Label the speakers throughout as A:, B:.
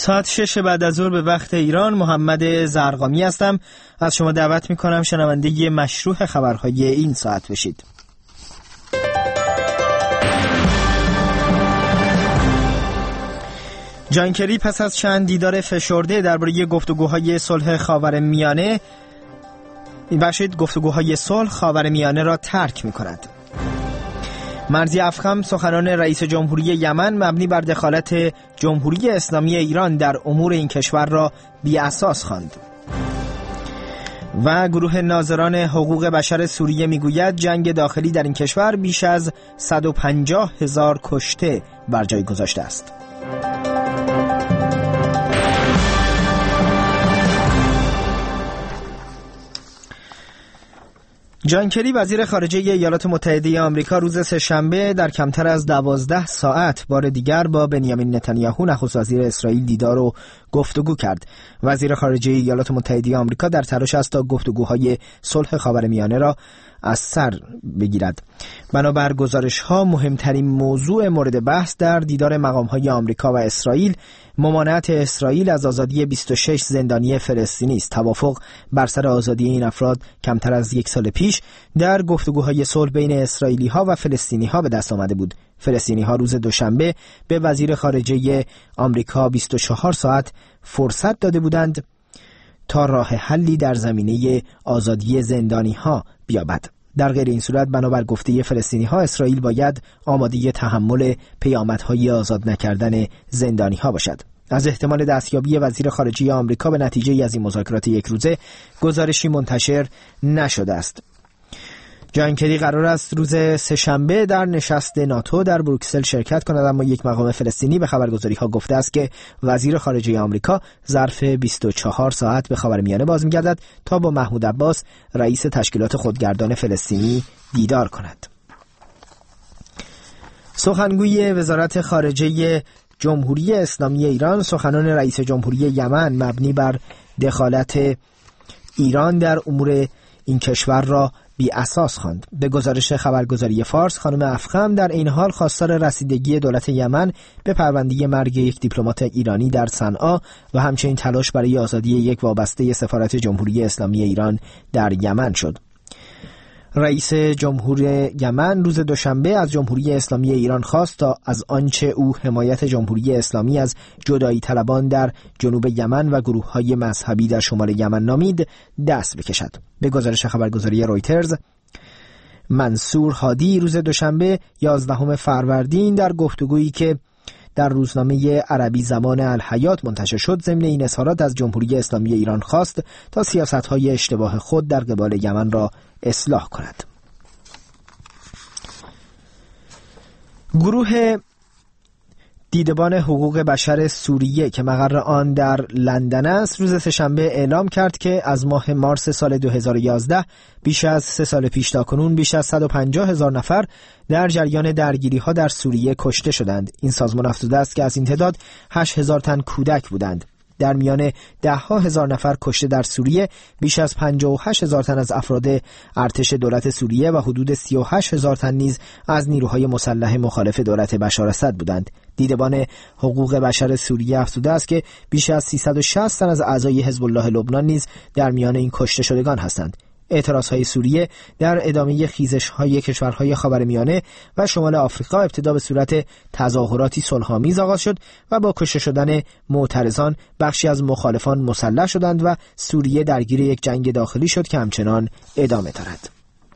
A: ساعت 6 بعد از ظهر به وقت ایران. محمد زرقامی هستم. از شما دعوت میکنم شنونده مشروع خبرهای این ساعت بشید. جان کری پس از چند دیدار فشرده درباره گفتگوهای صلح خاورمیانه خاورمیانه را ترک می‌کند. مرزی افخم سخنان رئیس جمهوری یمن مبنی بر دخالت جمهوری اسلامی ایران در امور این کشور را بی‌اساس خواند. و گروه ناظران حقوق بشر سوریه میگوید جنگ داخلی در این کشور بیش از 150,000 کشته بر جای گذاشته است. جان کری وزیر خارجه ایالات متحده آمریکا روز سه‌شنبه در کمتر از 12 ساعت بار دیگر با بنیامین نتانیاهو نخست وزیر اسرائیل دیدار و گفتگو کرد. وزیر خارجه ایالات متحده آمریکا در تلاش است تا گفتگوهای صلح خاورمیانه را از سر بگیرد. بنابر گزارش‌ها مهمترین موضوع مورد بحث در دیدار مقام‌های آمریکا و اسرائیل ممانعت اسرائیل از آزادی 26 زندانی فلسطینی است. توافق بر سر آزادی این افراد کمتر از یک سال پیش در گفتگوهای صلح بین اسرائیلی‌ها و فلسطینی‌ها به دست آمده بود. فلسطینی‌ها روز دوشنبه به وزیر خارجه آمریکا 24 ساعت فرصت داده بودند تا راه حلی در زمینه آزادی زندانی‌ها بیابد. در غیر این صورت بنابر گفته فلسطینی‌ها اسرائیل باید آماده تحمل پیامدهای آزاد نکردن زندانی‌ها باشد. از احتمال دستیابی وزیر خارجه آمریکا به نتیجه از این مذاکرات یک روزه گزارشی منتشر نشده است. جان کری قرار است روز سه‌شنبه در نشست ناتو در بروکسل شرکت کند، اما یک مقام فلسطینی به خبرگزاری‌ها گفته است که وزیر خارجه آمریکا ظرف 24 ساعت به خاورمیانه باز می‌گردد تا با محمود عباس رئیس تشکیلات خودگردان فلسطینی دیدار کند. سخنگوی وزارت خارجه جمهوری اسلامی ایران سخنان رئیس جمهوری یمن مبنی بر دخالت ایران در امور این کشور را بی اساس خواند. به گزارش خبرگزاری فارس، خانم افخم در این حال خواستار رسیدگی دولت یمن به پرونده مرگ یک دیپلمات ایرانی در صنعا و همچنین تلاش برای آزادی یک وابسته سفارت جمهوری اسلامی ایران در یمن شد. رئیس جمهور یمن روز دوشنبه از جمهوری اسلامی ایران خواست تا از آنچه او حمایت جمهوری اسلامی از جدایی طلبان در جنوب یمن و گروه‌های مذهبی در شمال یمن نامید دست بکشد. به گزارش خبرگزاری رویترز، منصور هادی روز دوشنبه 11 فروردین در گفتگویی که در روزنامه عربی زمان الحیات منتشر شد ضمن این اظهارات از جمهوری اسلامی ایران خواست تا سیاست‌های اشتباه خود در قبال یمن را اصلاح کند. گروه دیدبان حقوق بشر سوریه که مقر آن در لندن است روز سه‌شنبه اعلام کرد که از ماه مارس سال 2011 بیش از 3 سال پیش تاکنون بیش از 150,000 نفر در جریان درگیری‌ها در سوریه کشته شدند. این سازمان افزوده است که از این تعداد 8,000 تن کودک بودند. در میان 10,000 نفر کشته در سوریه بیش از 58,000 تن از افراد ارتش دولت سوریه و حدود 38,000 تن نیز از نیروهای مسلح مخالف دولت بشار اسد بودند. دیدبان حقوق بشر سوریه افزوده است که بیش از 360 تن از اعضای حزب الله لبنان نیز در میان این کشته شدگان هستند. اعتراضهای سوریه در ادامه خیزش‌های کشورهای خاورمیانه و شمال آفریقا ابتدا به صورت تظاهراتی صلح‌آمیز آغاز شد و با کشته شدن معترضان بخشی از مخالفان مسلح شدند و سوریه درگیر یک جنگ داخلی شد که همچنان ادامه دارد.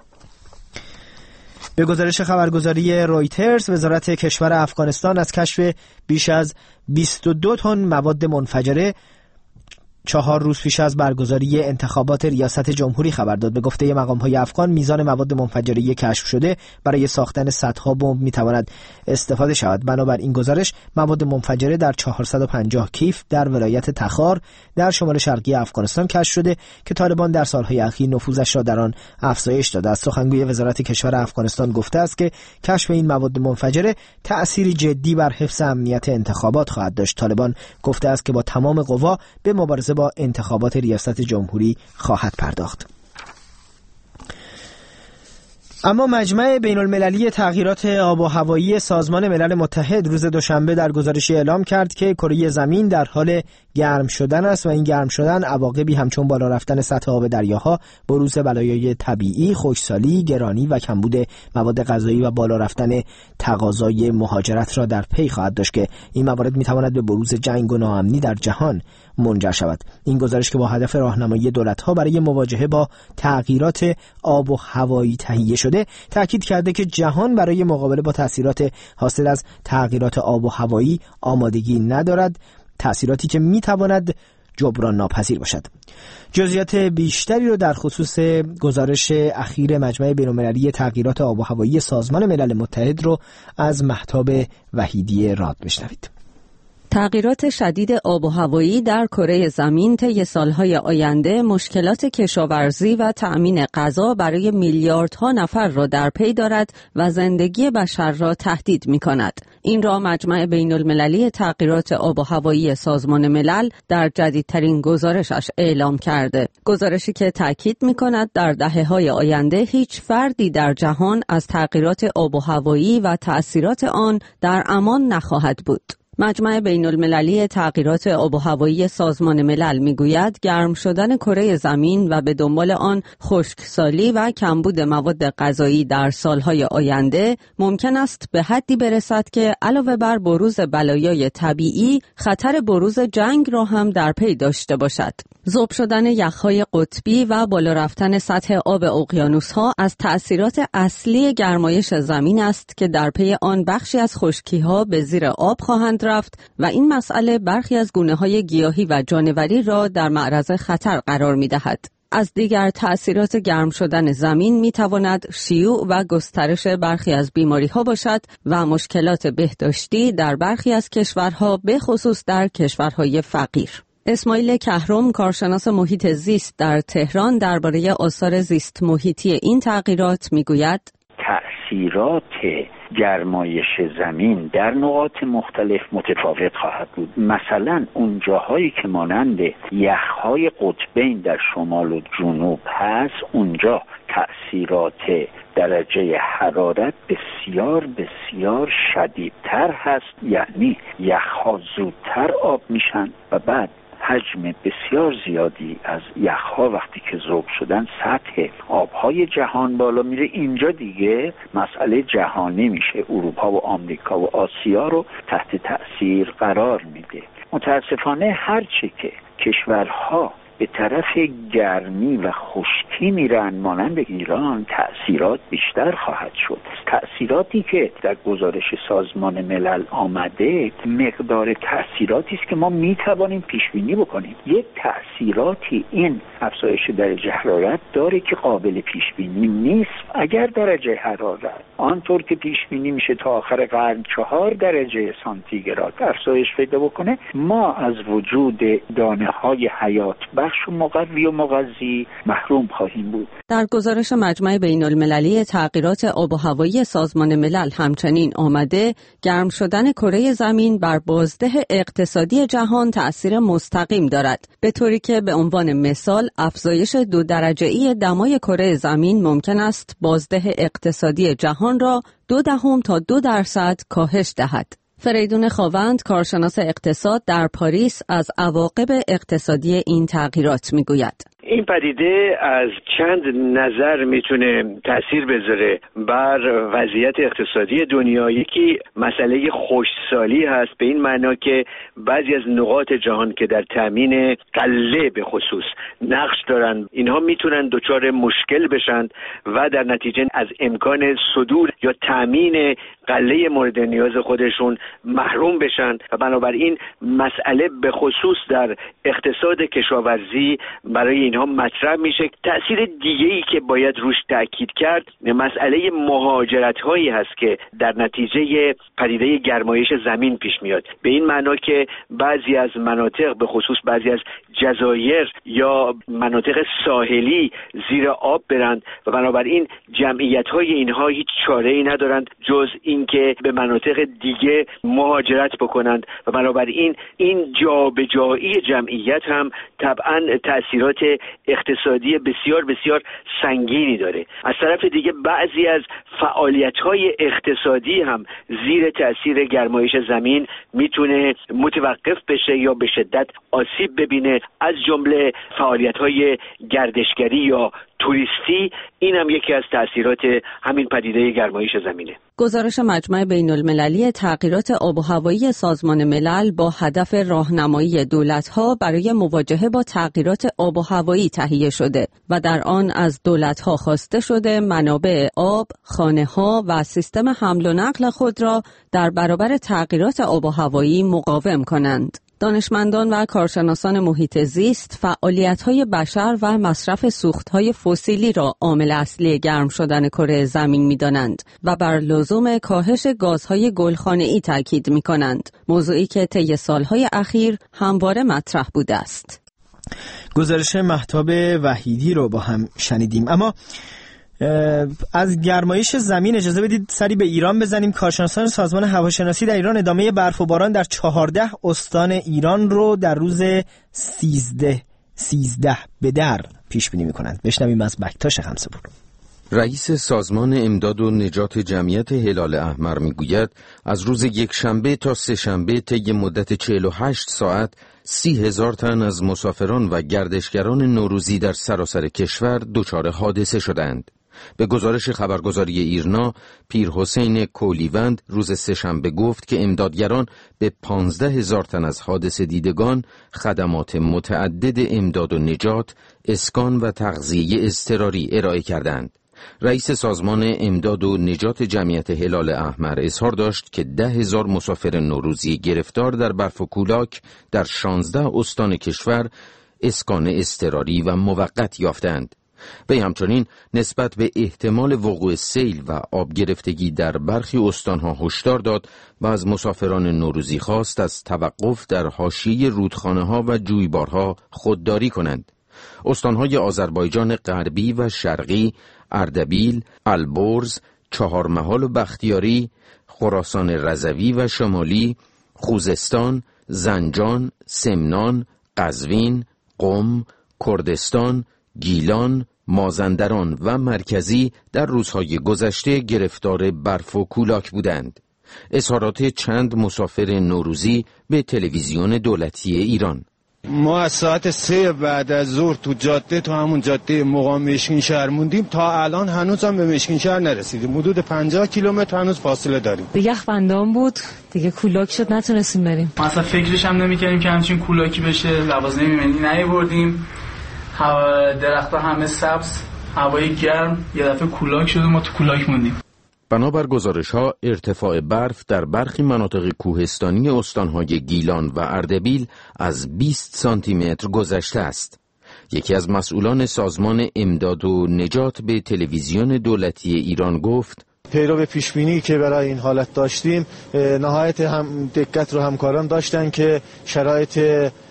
A: به گزارش خبرگزاری رویترز، وزارت کشور افغانستان از کشف بیش از 22 تن مواد منفجره 4 روز پیش از برگزاری انتخابات ریاست جمهوری خبر داد. به گفته مقام‌های افغان میزان مواد منفجره کشف شده برای ساختن صدها بمب میتواند استفاده شود. بنابر این گزارش مواد منفجره در 450 کیف در ولایت تخار در شمال شرقی افغانستان کشف شده که طالبان در سالهای اخیر نفوذش را در آن افزایش داده است. سخنگوی وزارت کشور افغانستان گفته است که کشف این مواد منفجره تأثیری جدی بر حفظ امنیت انتخابات خواهد داشت. طالبان گفته است که با تمام قوا به مبارزه با انتخابات ریاست جمهوری خواهد پرداخت. اما مجمع بین‌المللی تغییرات آب و هوایی سازمان ملل متحد روز دوشنبه در گزارشی اعلام کرد که کره زمین در حال گرم شدن است و این گرم شدن عواقبی همچون بالا رفتن سطح آب دریاها، بروز بلایای طبیعی، خشکسالی، گرانی و کمبود مواد غذایی و بالا رفتن تقاضای مهاجرت را در پی خواهد داشت که این موارد می‌تواند به بروز جنگ و ناامنی در جهان منجر شود. این گزارش که با هدف راهنمایی دولت‌ها برای مواجهه با تغییرات آب و هوایی تهیه شده، تاکید کرده که جهان برای مقابله با تأثیرات حاصل از تغییرات آب و هوایی آمادگی ندارد، تأثیراتی که می‌تواند جبران ناپذیر باشد. جزئیات بیشتری رو در خصوص گزارش اخیر مجمع بین‌المللی تغییرات آب و هوایی سازمان ملل متحد رو از مهتاب وحیدی راد بشنوید.
B: تغییرات شدید آب و هوایی در کره زمین طی سالهای آینده مشکلات کشاورزی و تأمین غذا برای میلیاردها نفر را در پی دارد و زندگی بشر را تهدید می‌کند. این را مجمع بین‌المللی تغییرات آب و هوایی سازمان ملل در جدیدترین گزارشش اعلام کرده. گزارشی که تاکید می‌کند در دهه‌های آینده هیچ فردی در جهان از تغییرات آب و هوایی و تأثیرات آن در امان نخواهد بود. مجمع بین‌المللی تغییرات آب و هوایی سازمان ملل میگوید گرم شدن کره زمین و به دنبال آن خشکسالی و کمبود مواد غذایی در سالهای آینده ممکن است به حدی برسد که علاوه بر بروز بلایای طبیعی، خطر بروز جنگ را هم در پی داشته باشد. ذوب شدن یخ‌های قطبی و بالا رفتن سطح آب اقیانوس‌ها از تأثیرات اصلی گرمایش زمین است که در پی آن بخشی از خشکی‌ها به زیر آب خواهند رفت و این مسئله برخی از گونه‌های گیاهی و جانوری را در معرض خطر قرار می‌دهد. از دیگر تأثیرات گرم شدن زمین می‌تواند شیوع و گسترش برخی از بیماری‌ها باشد و مشکلات بهداشتی در برخی از کشورها، به خصوص در کشورهای فقیر. اسماعیل کهرم، کارشناس محیط زیست در تهران، درباره آثار زیست محیطی این تغییرات میگوید:
C: تأثیرات گرمایش زمین در نقاط مختلف متفاوت خواهد بود. مثلا اون جاهایی که مانند یخهای قطبین در شمال و جنوب هست، اونجا تأثیرات درجه حرارت بسیار بسیار شدیدتر هست، یعنی یخها زودتر آب میشن و بعد حجم بسیار زیادی از یخها وقتی که ذوب شدن سطح آبهای جهان بالا میره. اینجا دیگه مسئله جهانی میشه، اروپا و آمریکا و آسیا رو تحت تأثیر قرار میده. متاسفانه هرچی که کشورها به طرف گرمی و خشکی میرن مانند ایران، تأثیرات بیشتر خواهد شد. تأثیراتی که در گزارش سازمان ملل آمده مقدار تأثیراتی است که ما میتوانیم پیش بینی بکنیم. یک تأثیراتی این افزایش درجه حرارت داره که قابل پیش بینی نیست. اگر درجه حرارت آنطور که پیش بینی میشه تا آخر قرن 4 درجه سانتیگراد افزایش پیدا بکنه، ما از وجود دانه‌های حیات بخش و مقوی و مغذی محروم خواهیم بود.
B: در گزارش مجمع بین‌المللی تغییرات آب و هوایی سازمان ملل همچنین آمده گرم شدن کره زمین بر بازده اقتصادی جهان تأثیر مستقیم دارد، به طوری که به عنوان مثال افزایش 2 درجه‌ای دمای کره زمین ممکن است بازده اقتصادی جهان را 0.2 تا 2% کاهش دهد. فریدون خاوند، کارشناس اقتصاد در پاریس، از عواقب اقتصادی این تغییرات میگوید:
D: این پدیده از چند نظر میتونه تأثیر بذاره بر وضعیت اقتصادی دنیا. یکی مسئله خشکسالی هست، به این معنا که بعضی از نقاط جهان که در تامین غله به خصوص نقش دارن، اینها میتونن دچار مشکل بشن و در نتیجه از امکان صدور یا تامین غله مورد نیاز خودشون محروم بشن و بنابراین مسئله به خصوص در اقتصاد کشاورزی برای اینها مطرح میشه. تأثیر دیگه‌ای که باید روش تأکید کرد مسئله مهاجرت هایی هست که در نتیجه پدیده گرمایش زمین پیش میاد، به این معنا که بعضی از مناطق به خصوص بعضی از جزایر یا مناطق ساحلی زیر آب برند و بنابراین جمعیت های اینها هیچ چاره‌ای ندارند جز اینکه به مناطق دیگه مهاجرت بکنند و بنابراین این جابجایی جمعیت هم طبعا تأثیرات اقتصادی بسیار بسیار سنگینی داره. از طرف دیگه بعضی از فعالیت‌های اقتصادی هم زیر تأثیر گرمایش زمین میتونه متوقف بشه یا به شدت آسیب ببینه، از جمله فعالیت‌های گردشگری یا توریستی. این هم یکی از تأثیرات همین پدیده گرمایش زمینه.
B: گزارش مجمع بین المللی تغییرات آب و هوایی سازمان ملل با هدف راهنمایی دولت‌ها برای مواجهه با تغییرات آب و هوایی تهیه شده و در آن از دولت‌ها خواسته شده منابع آب، خانه‌ها و سیستم حمل و نقل خود را در برابر تغییرات آب و هوایی مقاوم کنند. دانشمندان و کارشناسان محیط زیست فعالیت‌های بشر و مصرف سوخت‌های فسیلی را عامل اصلی گرم شدن کره زمین می‌دانند و بر لزوم کاهش گازهای گلخانه‌ای تاکید می‌کنند، موضوعی که طی سال‌های اخیر همواره مطرح بوده است.
A: گزارش مهتاب وحیدی رو با هم شنیدیم. اما از گرمایش زمین اجازه بدید سری به ایران بزنیم. کارشناسان سازمان هواشناسی در ایران ادامه برف و باران در 14 استان ایران رو در روز 13 به در پیش بینی می‌کنند. بشنویم از بکتاش خمسه‌پور.
E: رئیس سازمان امداد و نجات جمعیت هلال احمر میگوید از روز یکشنبه تا سه‌شنبه طی مدت 48 ساعت 30,000 تن از مسافران و گردشگران نوروزی در سراسر کشور دچار حادثه شدند. به گزارش خبرگزاری ایرنا، پیر حسین کولیوند روز سه‌شنبه گفت که امدادگران به 15,000 تن از حادثه دیدگان خدمات متعدد امداد و نجات، اسکان و تغذیه اضطراری ارائه کردند. رئیس سازمان امداد و نجات جمعیت هلال احمر اظهار داشت که 10,000 مسافر نوروزی گرفتار در برف و کولاک در 16 استان کشور اسکان اضطراری و موقت یافتند. وی همچنین نسبت به احتمال وقوع سیل و آب گرفتگی در برخی استانها هشدار داد و از مسافران نوروزی خواست از توقف در حاشیه رودخانه‌ها و جویبارها خودداری کنند. استانهای آذربایجان غربی و شرقی، اردبیل، البرز، چهارمحال و بختیاری، خراسان رضوی و شمالی، خوزستان، زنجان، سمنان، قزوین، قم، کردستان، گیلان، مازندران و مرکزی در روزهای گذشته گرفتار برف و کولاک بودند. اظهارات چند مسافر نوروزی به تلویزیون دولتی ایران.
F: ما از ساعت 3 بعد از ظهر تو جاده، تو همون جاده مقام مشکین شهر موندیم، تا الان هنوز هم به مشکین شهر نرسیدیم. حدود 50 کیلومتر هنوز فاصله داریم.
G: دیگه یخبندان بود، دیگه کولاک شد، نتونستیم بریم.
H: ما اصلا فکرش هم نمی‌کردیم که همچین کولاکی بشه. لوازم ایمنی نیاوردیم. درخت‌ها همه سبز، هوای گرم، یه دفعه کولاک شد و ما تو کولاک موندیم.
E: بنابر گزارش‌ها ارتفاع برف در برخی مناطق کوهستانی استان‌های گیلان و اردبیل از 20 سانتی متر گذشته است. یکی از مسئولان سازمان امداد و نجات به تلویزیون دولتی ایران گفت:
I: پیرو پیشبینی که برای این حالت داشتیم، نهایت هم دقت رو همکاران داشتن که شرایط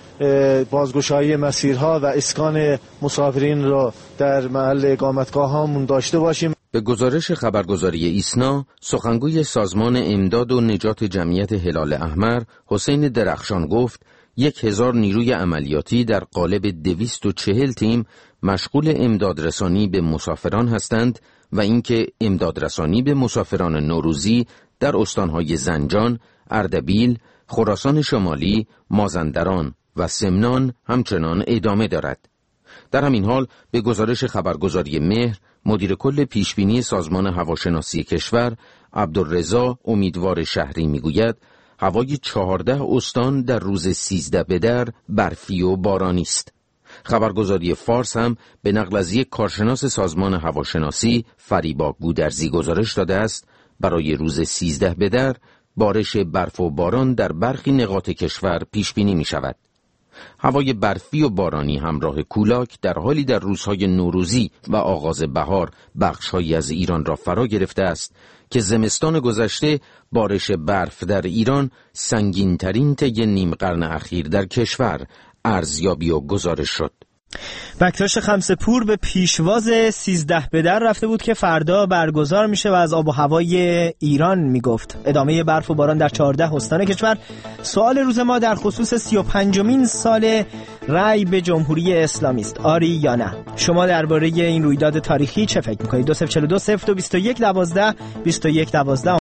I: بازگشایی مسیرها و اسکان مسافرین را در محل اقامتگاه هامون داشته باشیم.
E: به گزارش خبرگزاری ایسنا، سخنگوی سازمان امداد و نجات جمعیت هلال احمر حسین درخشان گفت 1,000 نیروی عملیاتی در قالب 240 تیم مشغول امدادرسانی به مسافران هستند و اینکه امدادرسانی به مسافران نوروزی در استانهای زنجان، اردبیل، خراسان شمالی، مازندران و سمنان همچنان ادامه دارد. در همین حال به گزارش خبرگزاری مهر، مدیر کل پیشبینی سازمان هواشناسی کشور عبدالرضا امیدوار شهری میگوید هوای 14 استان در روز 13 به در برفی و بارانی است. خبرگزاری فارس هم به نقل از یک کارشناس سازمان هواشناسی فریبا گودرزی گزارش داده است برای روز 13 به در بارش برف و باران در برخی نقاط کشور پیش بینی می شود. هوای برفی و بارانی همراه کولاک در حالی در روزهای نوروزی و آغاز بهار بخش‌هایی از ایران را فرا گرفته است که زمستان گذشته بارش برف در ایران سنگین‌ترین طی نیم قرن اخیر در کشور ارزیابی و گزارش شد.
A: بکتاش خمسه‌پور به پیشواز 13 به در رفته بود که فردا برگزار میشه و از آب و هوای ایران میگفت. ادامه برف و باران در 14 استان کشور. سوال روز ما در خصوص 35مین سال رأی به جمهوری اسلامی است. آری یا نه؟ شما درباره این رویداد تاریخی چه فکر می‌کنید؟ 2042 0221 12 21 12